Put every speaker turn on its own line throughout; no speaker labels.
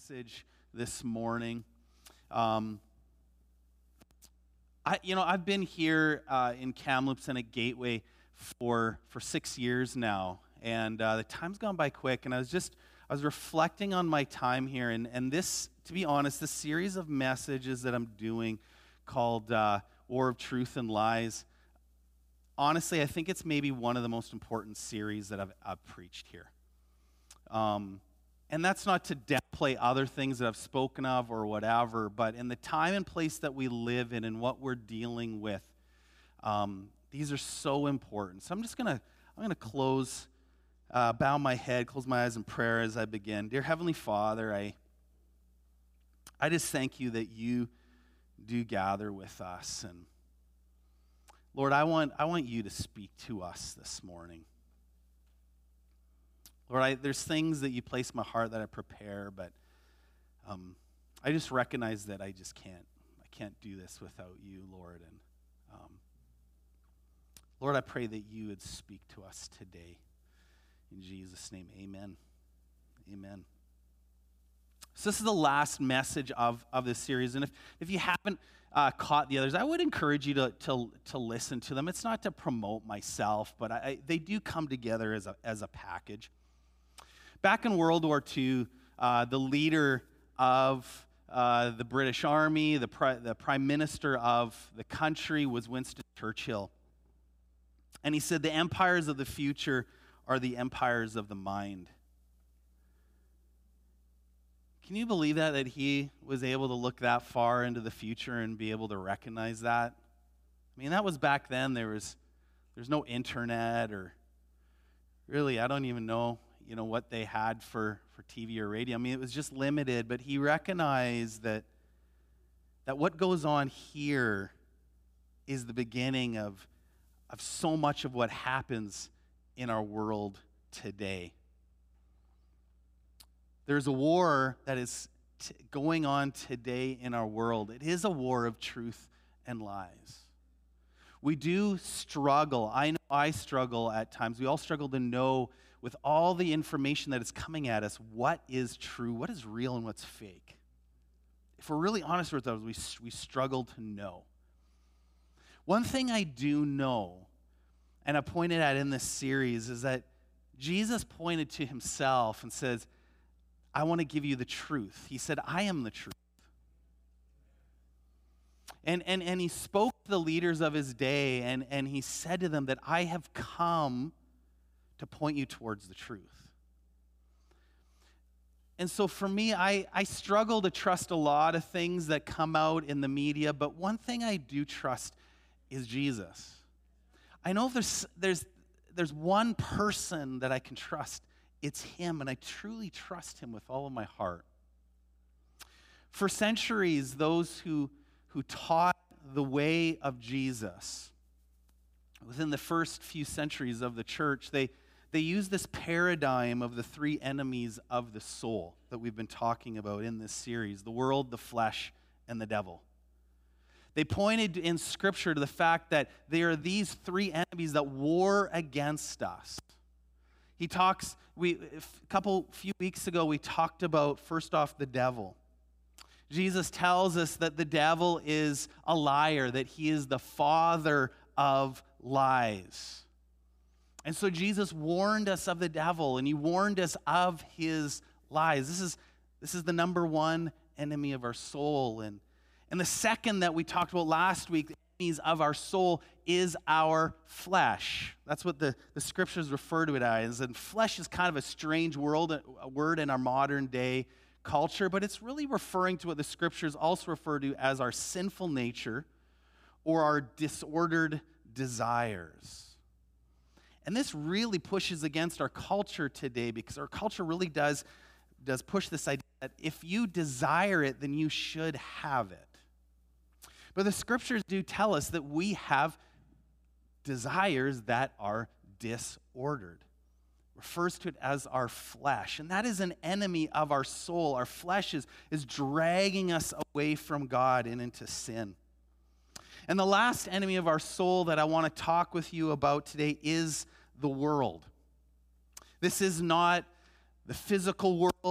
message this morning. I've been here in Kamloops and at Gateway for 6 years now, and the time's gone by quick. And I was reflecting on my time here, and this, to be honest, this series of messages that I'm doing called War of Truth and Lies. Honestly, I think it's maybe one of the most important series that I've preached here. And that's not to downplay other things that I've spoken of or whatever, but in the time and place that we live in and what we're dealing with, these are so important. So I'm gonna close, bow my head, close my eyes in prayer as I begin. Dear Heavenly Father, I just thank you that you do gather with us, and Lord, I want you to speak to us this morning. Lord, there's things that you place in my heart that I prepare, but I just recognize that I can't do this without you, Lord. And Lord, I pray that you would speak to us today. In Jesus' name, amen. Amen. So this is the last message of this series, and if you haven't caught the others, I would encourage you to listen to them. It's not to promote myself, but they do come together as a package. Back in World War II, the leader of the British Army, the prime minister of the country was Winston Churchill. And he said, the empires of the future are the empires of the mind. Can you believe that he was able to look that far into the future and be able to recognize that? I mean, that was back then. There's no internet, or really, I don't even know what they had for TV or radio. I mean, it was just limited, but he recognized that what goes on here is the beginning of so much of what happens in our world today. There's a war that is going on today in our world. It is a war of truth and lies. We do struggle. I know I struggle at times. We all struggle to know, with all the information that is coming at us, what is true, what is real, and what's fake. If we're really honest with ourselves, we struggle to know. One thing I do know, and I pointed at in this series, is that Jesus pointed to himself and says, I want to give you the truth. He said, I am the truth. And he spoke to the leaders of his day, and he said to them that I have come to point you towards the truth. And so for me, I struggle to trust a lot of things that come out in the media, but one thing I do trust is Jesus. I know if there's one person that I can trust, it's him, and I truly trust him with all of my heart. For centuries, those who taught the way of Jesus, within the first few centuries of the church, they used this paradigm of the three enemies of the soul that we've been talking about in this series: the world, the flesh, and the devil. They pointed in Scripture to the fact that there are these three enemies that war against us. A few weeks ago, we talked about, first off, the devil. Jesus tells us that the devil is a liar, that he is the father of lies. And so Jesus warned us of the devil, and he warned us of his lies. This is the number one enemy of our soul. And the second that we talked about last week, the enemies of our soul, is our flesh. That's what the scriptures refer to it as. And flesh is kind of a strange word in our modern day culture, but it's really referring to what the scriptures also refer to as our sinful nature or our disordered desires. And this really pushes against our culture today, because our culture really does push this idea that if you desire it, then you should have it. But the scriptures do tell us that we have desires that are disordered. Refers to it as our flesh, and that is an enemy of our soul. Our flesh is dragging us away from God and into sin. And the last enemy of our soul that I want to talk with you about today is the world. This is not the physical world.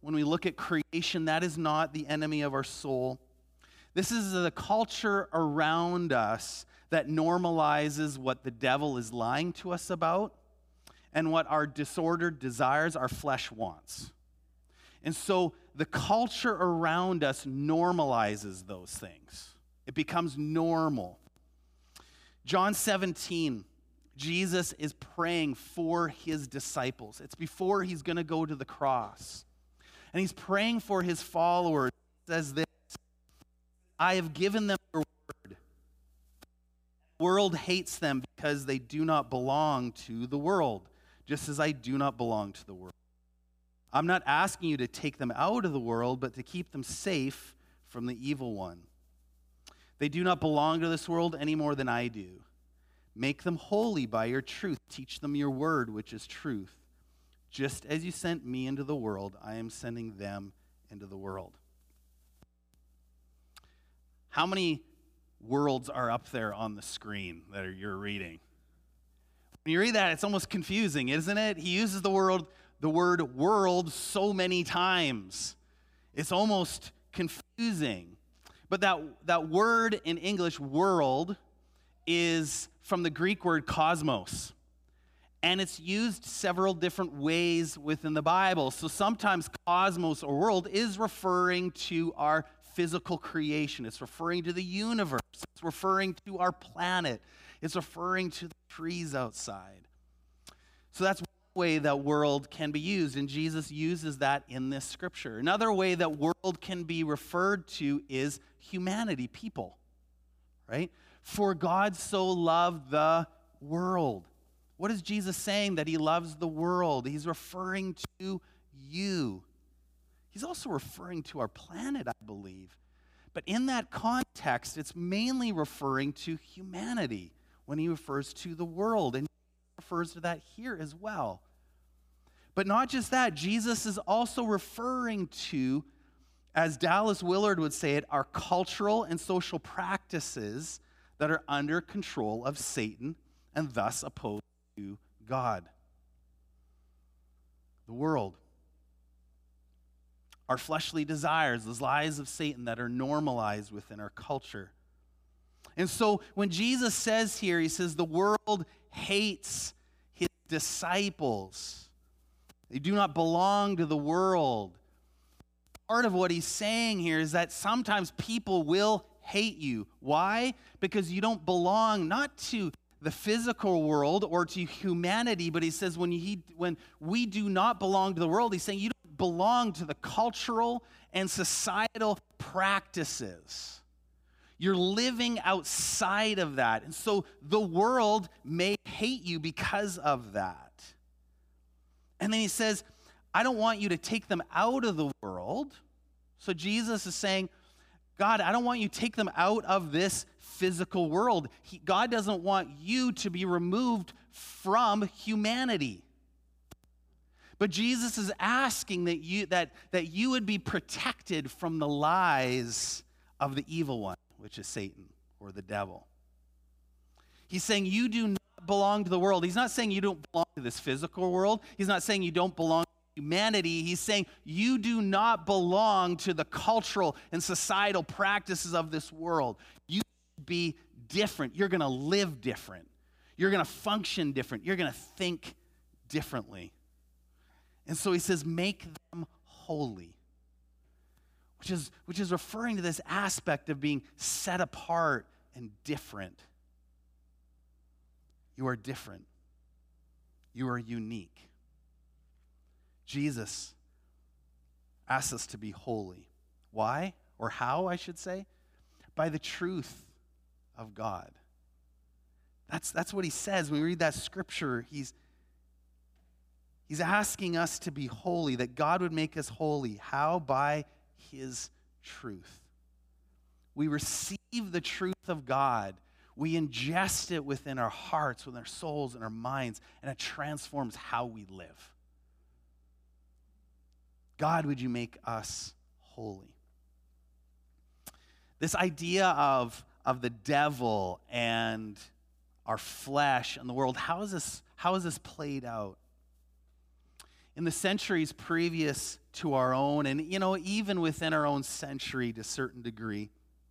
when we look at creation, that is not the enemy of our soul. This is the culture around us that normalizes what the devil is lying to us about and what our disordered desires, our flesh wants. And so the culture around us normalizes those things. It becomes normal. John 17, Jesus is praying for his disciples. It's before he's going to go to the cross. And he's praying for his followers. He says this, I have given them your word. The world hates them because they do not belong to the world, just as I do not belong to the world. I'm not asking you to take them out of the world, but to keep them safe from the evil one. They do not belong to this world any more than I do. Make them holy by your truth. Teach them your word, which is truth. Just as you sent me into the world, I am sending them into the world. How many worlds are up there on the screen that you're reading? When you read that, it's almost confusing, isn't it? He uses the word world so many times. It's almost confusing. But that word in English, world, is from the Greek word cosmos. And it's used several different ways within the Bible. So sometimes cosmos or world is referring to our physical creation. It's referring to the universe. It's referring to our planet. It's referring to the trees outside. So that's one way that world can be used, and Jesus uses that in this scripture. Another way that world can be referred to is humanity, people, right? For God so loved the world. What is Jesus saying? That he loves the world. He's referring to you. He's also referring to our planet, I believe. But in that context, it's mainly referring to humanity when he refers to the world. And he refers to that here as well. But not just that, Jesus is also referring to, as Dallas Willard would say it, our cultural and social practices that are under control of Satan and thus opposed to God. The world. Our fleshly desires, those lies of Satan that are normalized within our culture. And so when Jesus says here, he says the world hates his disciples. They do not belong to the world. Part of what he's saying here is that sometimes people will hate you. Why? Because you don't belong not to the physical world or to humanity, but he says when we do not belong to the world, he's saying you don't belong to the cultural and societal practices. You're living outside of that. And so the world may hate you because of that. And then he says, I don't want you to take them out of the world. So Jesus is saying, God, I don't want you to take them out of this physical world. God doesn't want you to be removed from humanity. But Jesus is asking that you would be protected from the lies of the evil one, which is Satan or the devil. He's saying you do not belong to the world. He's not saying you don't belong to this physical world. He's not saying you don't belong to humanity. He's saying you do not belong to the cultural and societal practices of this world. You should be different. You're going to live different. You're going to function different. You're going to think differently. And so he says, make them holy, which is referring to this aspect of being set apart and different. You are different. You are unique. Jesus asks us to be holy. Why? Or how, I should say? By the truth of God. That's what he says. When we read that scripture, he's asking us to be holy, that God would make us holy. How? By his truth. We receive the truth of God. We ingest it within our hearts, within our souls, and our minds, and it transforms how we live. God, would you make us holy? This idea of the devil and our flesh and the world, how is this played out? In the centuries previous to our own, and even within our own century to a certain degree,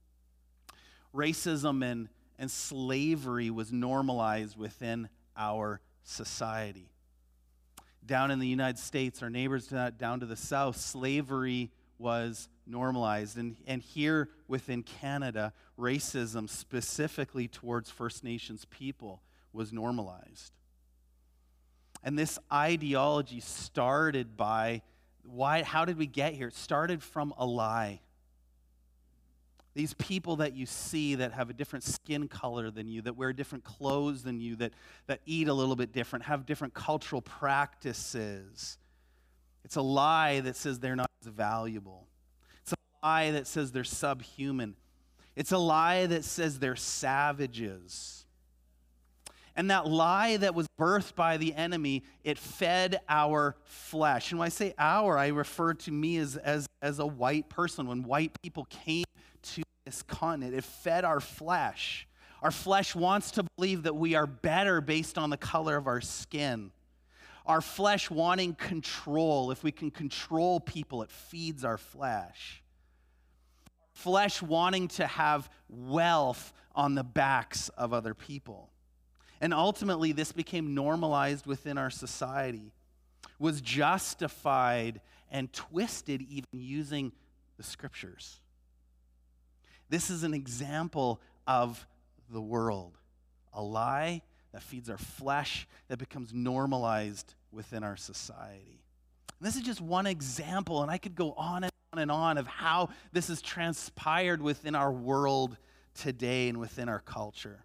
racism and slavery was normalized within our society. Down in the United States, our neighbors down to the south, slavery was normalized. And here within Canada, racism specifically towards First Nations people was normalized. And this ideology started by, how did we get here? It started from a lie. These people that you see that have a different skin color than you, that wear different clothes than you, that eat a little bit different, have different cultural practices. It's a lie that says they're not as valuable. It's a lie that says they're subhuman. It's a lie that says they're savages. And that lie that was birthed by the enemy, it fed our flesh. And when I say our, I refer to me as a white person. When white people came to this continent, it fed our flesh. Our flesh wants to believe that we are better based on the color of our skin. Our flesh wanting control. If we can control people, it feeds our flesh. Flesh wanting to have wealth on the backs of other people. And ultimately, this became normalized within our society, was justified and twisted even using the scriptures. This is an example of the world, a lie that feeds our flesh, that becomes normalized within our society. And this is just one example, and I could go on and on and on of how this has transpired within our world today and within our culture.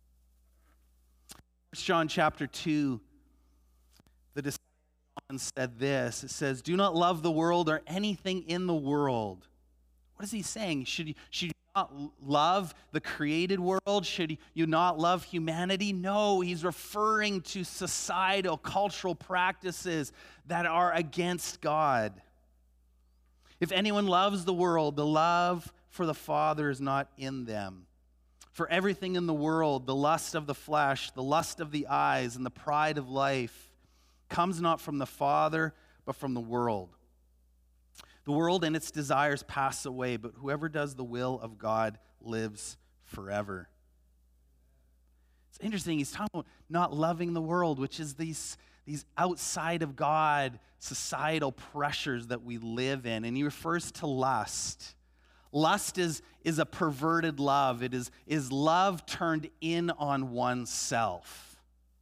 1 John chapter 2, the disciple John said this. It says, "Do not love the world or anything in the world." What is he saying? Should you not love the created world? Should you not love humanity? No, he's referring to societal, cultural practices that are against God. If anyone loves the world, the love for the Father is not in them. For everything in the world, the lust of the flesh, the lust of the eyes, and the pride of life comes not from the Father, but from the world. The world and its desires pass away, but whoever does the will of God lives forever. It's interesting, he's talking about not loving the world, which is these outside of God societal pressures that we live in. And he refers to lust. Lust is a perverted love. It is love turned in on oneself.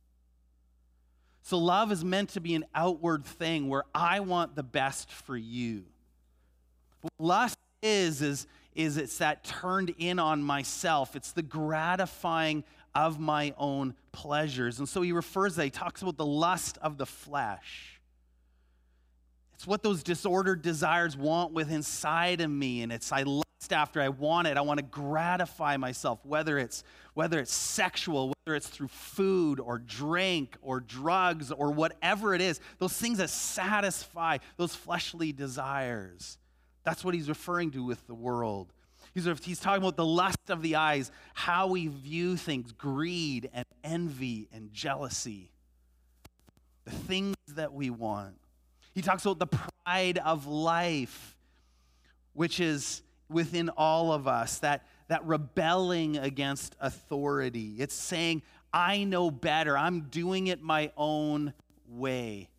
So love is meant to be an outward thing where I want the best for you. What lust is it's that turned in on myself. It's the gratifying of my own pleasures. And so he talks about the lust of the flesh. It's what those disordered desires want within inside of me, and I lust after, I want it. I want to gratify myself, whether it's sexual, whether it's through food or drink or drugs or whatever it is, those things that satisfy those fleshly desires. That's what he's referring to with the world. He's talking about the lust of the eyes, how we view things, greed and envy and jealousy, the things that we want. He talks about the pride of life, which is within all of us, that rebelling against authority. It's saying, I know better. I'm doing it my own way.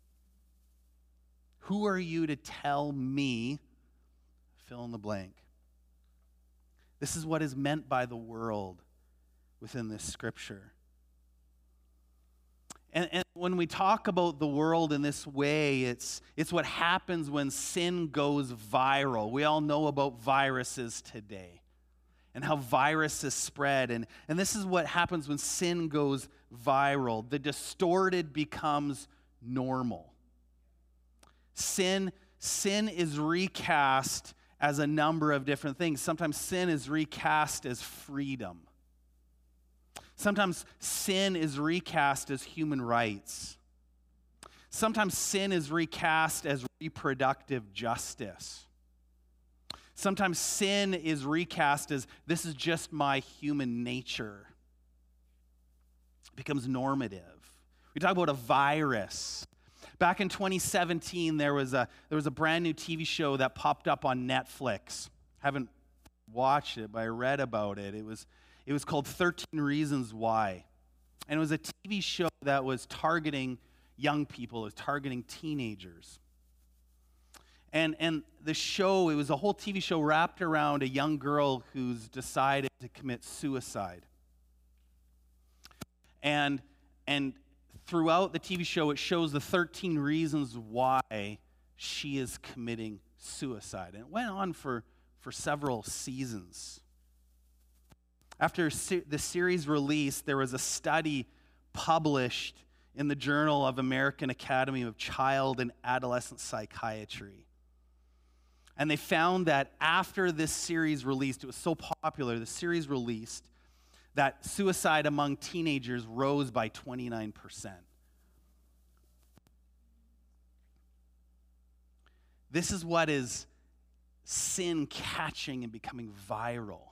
Who are you to tell me, fill in the blank? This is what is meant by the world within this scripture. And when we talk about the world in this way, it's what happens when sin goes viral. We all know about viruses today and how viruses spread. And this is what happens when sin goes viral. The distorted becomes normal. Sin is recast as a number of different things. Sometimes sin is recast as freedom. Sometimes sin is recast as human rights. Sometimes sin is recast as reproductive justice. Sometimes sin is recast as this is just my human nature. It becomes normative. We talk about a virus. Back in 2017, there was a brand new TV show that popped up on Netflix. Haven't watched it, but I read about it. It was called 13 Reasons Why. And it was a TV show that was targeting young people, it was targeting teenagers. And the show, it was a whole TV show wrapped around a young girl who's decided to commit suicide. And throughout the TV show, it shows the 13 reasons why she is committing suicide. And it went on for several seasons. After the series released, there was a study published in the Journal of American Academy of Child and Adolescent Psychiatry. And they found that after this series released, it was so popular, the series released, that suicide among teenagers rose by 29%. This is what is sin catching and becoming viral.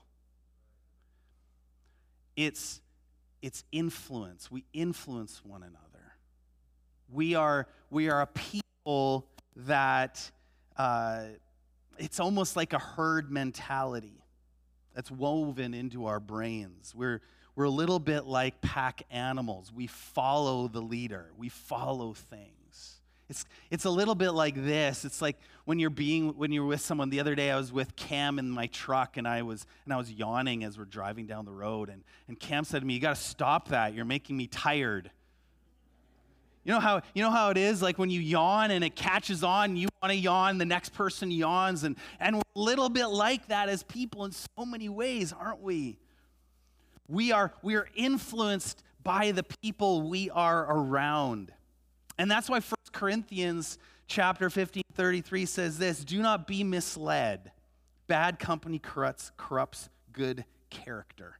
It's influence. We influence one another. We are a people that it's almost like a herd mentality that's woven into our brains. We're a little bit like pack animals. We follow the leader. We follow things. It's a little bit like this. It's like when you're with someone. The other day I was with Cam in my truck, and I was yawning as we're driving down the road, and Cam said to me, "You got to stop that. You're making me tired." You know how it is, like when you yawn and it catches on, you want to yawn, the next person yawns, and we're a little bit like that as people in so many ways, aren't we? We are influenced by the people we are around. And that's why 1 Corinthians chapter 15:33 says this, "Do not be misled. Bad company corrupts good character."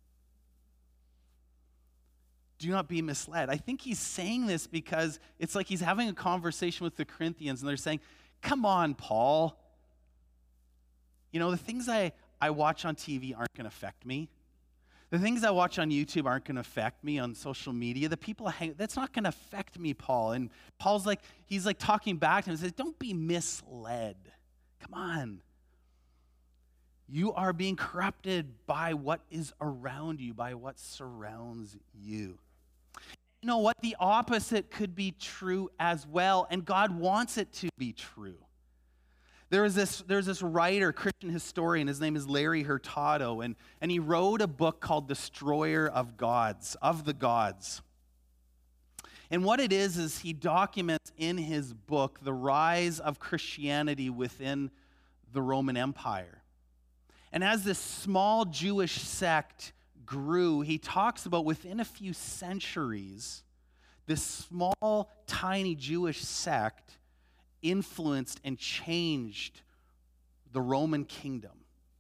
Do not be misled. I think he's saying this because it's like he's having a conversation with the Corinthians, and they're saying, "Come on, Paul. You know, the things I watch on TV aren't going to affect me. The things I watch on YouTube aren't going to affect me on social media. The people that's not going to affect me, Paul." And Paul's like, he's like talking back to him and says, "Don't be misled. Come on. You are being corrupted by what is around you, by what surrounds you." You know what? The opposite could be true as well, and God wants it to be true. There's this writer, Christian historian, his name is Larry Hurtado, and he wrote a book called Destroyer of the Gods. And what it is he documents in his book the rise of Christianity within the Roman Empire. And as this small Jewish sect grew, he talks about within a few centuries, this small, tiny Jewish sect influenced and changed the Roman kingdom.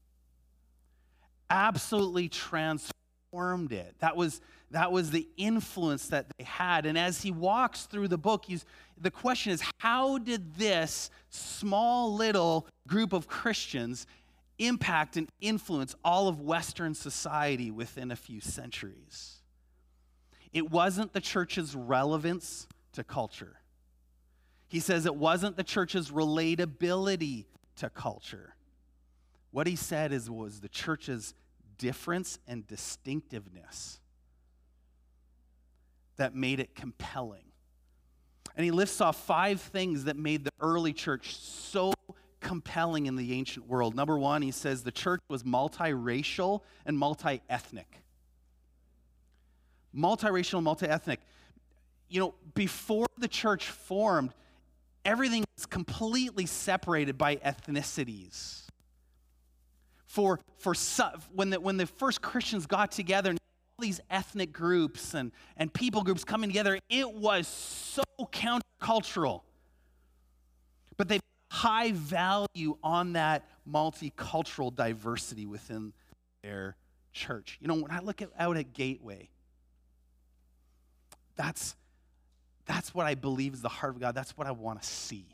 Absolutely transformed it. That was the influence that they had. And as he walks through the book, the question is, how did this small little group of Christians impact and influence all of Western society within a few centuries? It wasn't the church's relevance to culture. He says it wasn't the church's relatability to culture. What he said was the church's difference and distinctiveness that made it compelling. And he lists off 5 things that made the early church so compelling in the ancient world. Number 1, he says the church was multiracial and multi-ethnic. Multiracial and multi-ethnic. You know, before the church formed, everything was completely separated by ethnicities. When the first Christians got together, and all these ethnic groups and people groups coming together, it was so countercultural. But they high value on that multicultural diversity within their church. You know, when I look out at Gateway, that's what I believe is the heart of God. That's what I want to see.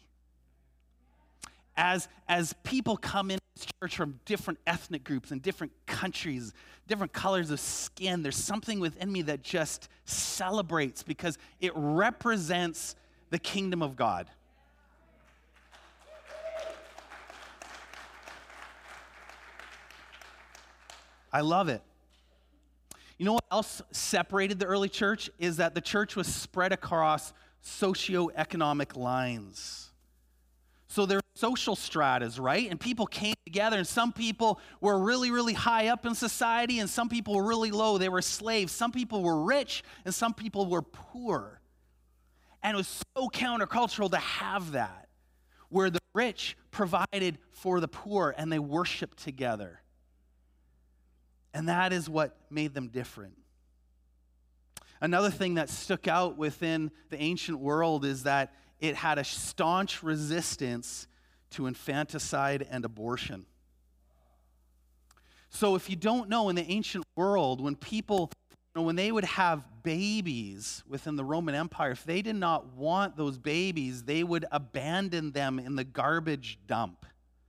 As people come into this church from different ethnic groups and different countries, different colors of skin, there's something within me that just celebrates because it represents the kingdom of God. I love it. You know what else separated the early church is that the church was spread across socioeconomic lines. So there are social stratas, right? And people came together, and some people were really, really high up in society, and some people were really low. They were slaves. Some people were rich, and some people were poor. And it was so countercultural to have that, where the rich provided for the poor, and they worshiped together. And that is what made them different. Another thing that stuck out within the ancient world is that it had a staunch resistance to infanticide and abortion. So if you don't know, in the ancient world, when people, when they would have babies within the Roman Empire, if they did not want those babies, they would abandon them in the garbage dump.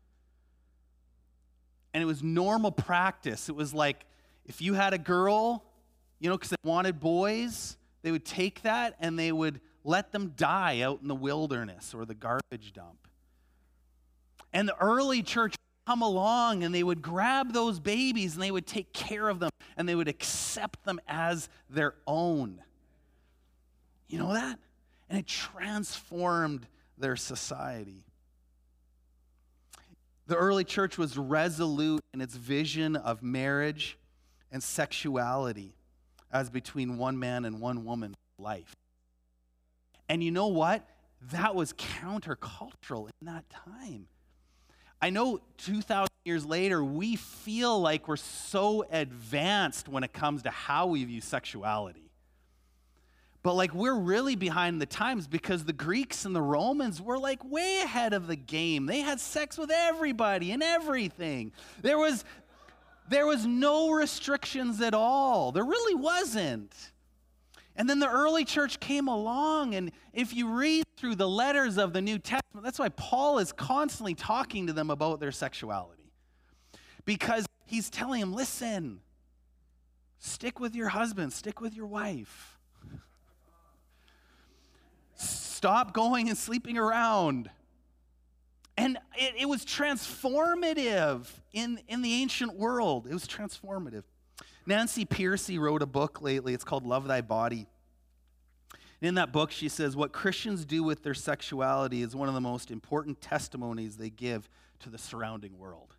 And it was normal practice. It was like if you had a girl, because they wanted boys, they would take that and they would let them die out in the wilderness or the garbage dump. And the early church would come along and they would grab those babies and they would take care of them and they would accept them as their own. You know that? And it transformed their society. The early church was resolute in its vision of marriage and sexuality as between one man and one woman life. And you know what? That was countercultural in that time. I know 2,000 years later, we feel like we're so advanced when it comes to how we view sexuality. But we're really behind the times because the Greeks and the Romans were way ahead of the game. They had sex with everybody and everything. There was no restrictions at all. There really wasn't. And then the early church came along, and if you read through the letters of the New Testament, that's why Paul is constantly talking to them about their sexuality. Because he's telling them, listen, stick with your husband, stick with your wife. Stop going and sleeping around. And it was transformative in the ancient world. It was transformative. Nancy Pearcey wrote a book lately. It's called Love Thy Body. In that book, she says, what Christians do with their sexuality is one of the most important testimonies they give to the surrounding world.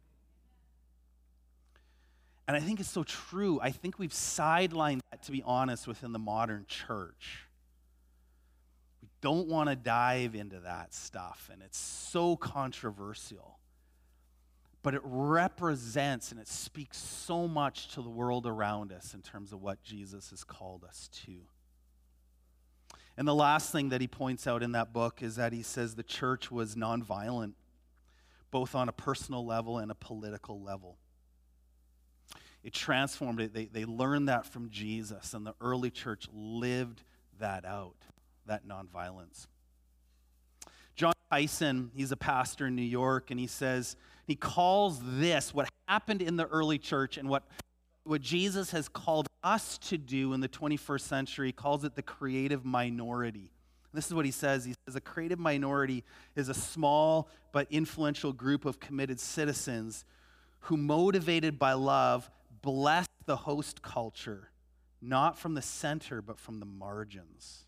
And I think it's so true. I think we've sidelined that, to be honest, within the modern church. We don't want to dive into that stuff, and it's so controversial. But it represents and it speaks so much to the world around us in terms of what Jesus has called us to. And the last thing that he points out in that book is that he says the church was nonviolent, both on a personal level and a political level. It transformed it. They learned that from Jesus, and the early church lived that out, that nonviolence. John Tyson, he's a pastor in New York, and he calls this, what happened in the early church and what Jesus has called us to do in the 21st century, he calls it the creative minority. This is what he says. He says, a creative minority is a small but influential group of committed citizens who, motivated by love, bless the host culture, not from the center, but from the margins.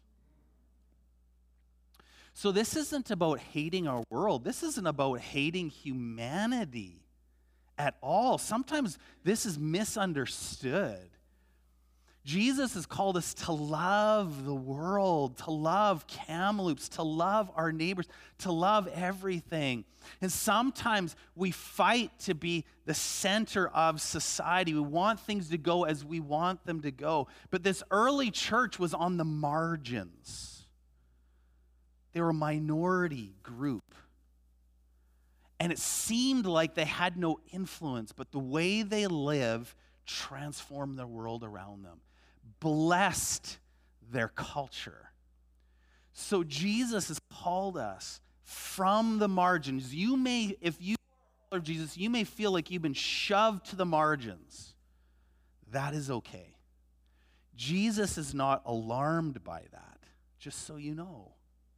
So this isn't about hating our world. This isn't about hating humanity at all. Sometimes this is misunderstood. Jesus has called us to love the world, to love Kamloops, to love our neighbors, to love everything. And sometimes we fight to be the center of society. We want things to go as we want them to go. But this early church was on the margins. They were a minority group. And it seemed like they had no influence, but the way they live transformed the world around them, blessed their culture. So Jesus has called us from the margins. If you follow Jesus, you may feel like you've been shoved to the margins. That is okay. Jesus is not alarmed by that, just so you know.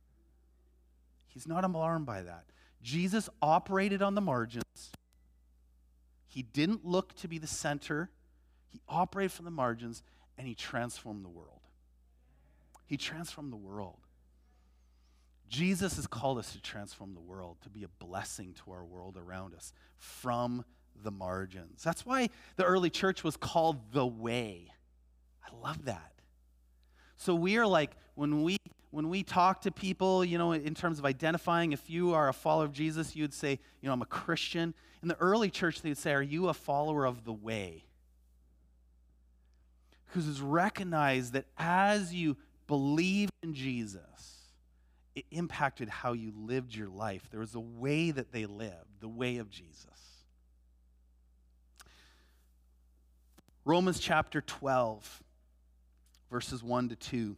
He's not alarmed by that. Jesus operated on the margins. He didn't look to be the center. He operated from the margins, and he transformed the world. He transformed the world. Jesus has called us to transform the world, to be a blessing to our world around us from the margins. That's why the early church was called the Way. I love that. So we are like, when we talk to people, in terms of identifying, if you are a follower of Jesus, you'd say, I'm a Christian. In the early church, they'd say, are you a follower of the Way? Because it's recognized that as you believed in Jesus, it impacted how you lived your life. There was a way that they lived, the way of Jesus. Romans chapter 12, verses 1 to 2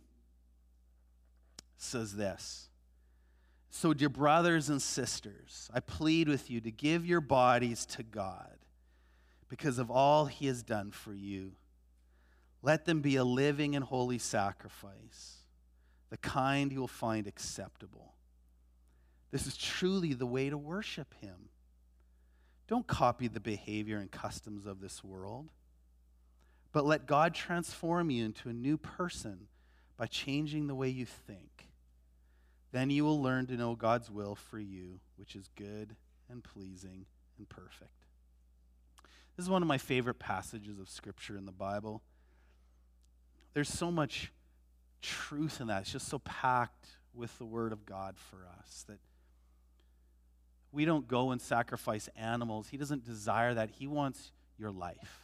says this. So, dear brothers and sisters, I plead with you to give your bodies to God because of all he has done for you. Let them be a living and holy sacrifice, the kind you will find acceptable. This is truly the way to worship him. Don't copy the behavior and customs of this world, but let God transform you into a new person by changing the way you think. Then you will learn to know God's will for you, which is good and pleasing and perfect. This is one of my favorite passages of Scripture in the Bible. There's so much truth in that. It's just so packed with the Word of God for us that we don't go and sacrifice animals. He doesn't desire that. He wants your life.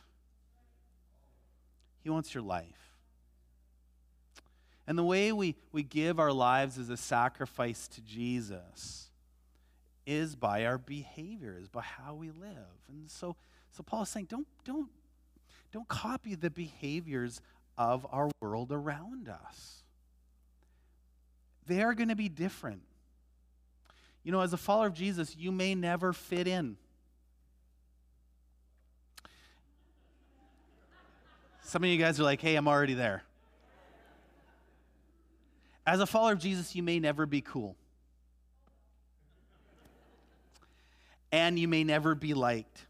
He wants your life. And the way we give our lives as a sacrifice to Jesus is by our behavior, is by how we live. And so Paul is saying, don't copy the behaviors of our world around us. They are going to be different. As a follower of Jesus, you may never fit in. Some of you guys are like, hey, I'm already there. As a follower of Jesus, you may never be cool. And you may never be liked.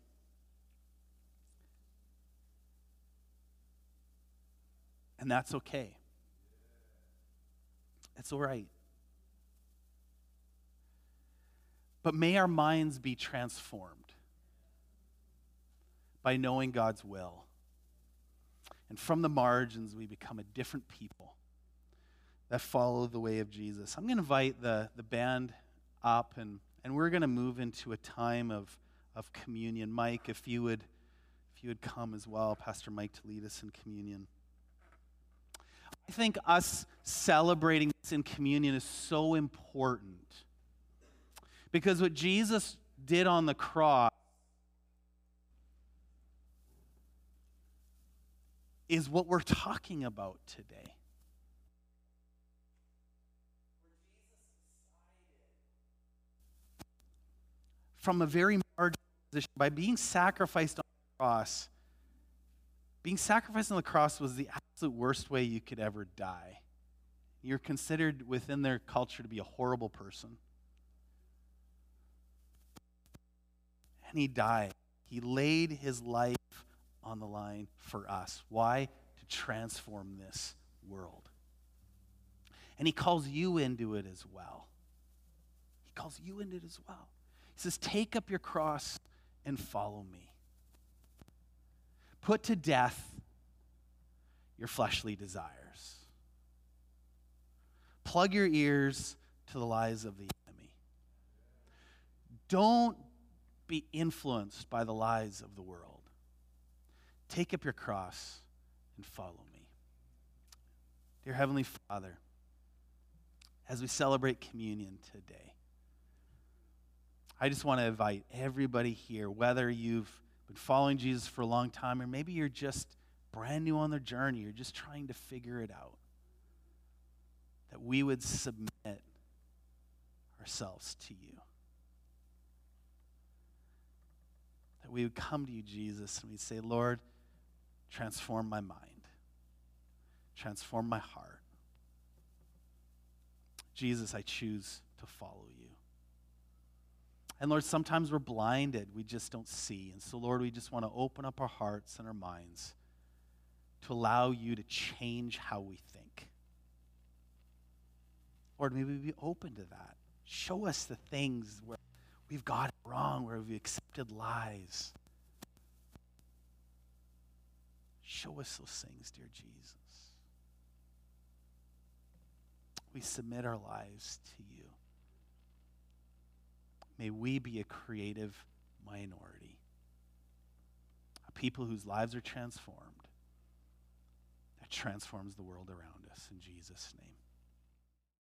And that's okay. It's all right. But may our minds be transformed by knowing God's will. And from the margins, we become a different people that follow the way of Jesus. I'm going to invite the band up, and we're going to move into a time of communion. Mike, if you would come as well, Pastor Mike, to lead us in communion. I think us celebrating this in communion is so important because what Jesus did on the cross is what we're talking about today. From a very marginal position, by being sacrificed on the cross, being sacrificed on the cross was the absolute worst way you could ever die. You're considered within their culture to be a horrible person. And he died. He laid his life on the line for us. Why? To transform this world. And he calls you into it as well. He calls you into it as well. He says, take up your cross and follow me. Put to death your fleshly desires. Plug your ears to the lies of the enemy. Don't be influenced by the lies of the world. Take up your cross and follow me. Dear Heavenly Father, as we celebrate communion today, I just want to invite everybody here, whether you've been following Jesus for a long time or maybe you're just brand new on their journey, you're just trying to figure it out, that we would submit ourselves to you. That we would come to you, Jesus, and we'd say, Lord, transform my mind. Transform my heart. Jesus, I choose to follow you. And Lord, sometimes we're blinded. We just don't see. And so, Lord, we just want to open up our hearts and our minds to allow you to change how we think. Lord, may we be open to that. Show us the things where we've got it wrong, where we've accepted lies. Show us those things, dear Jesus. We submit our lives to you. May we be a creative minority, a people whose lives are transformed, that transforms the world around us. In Jesus' name.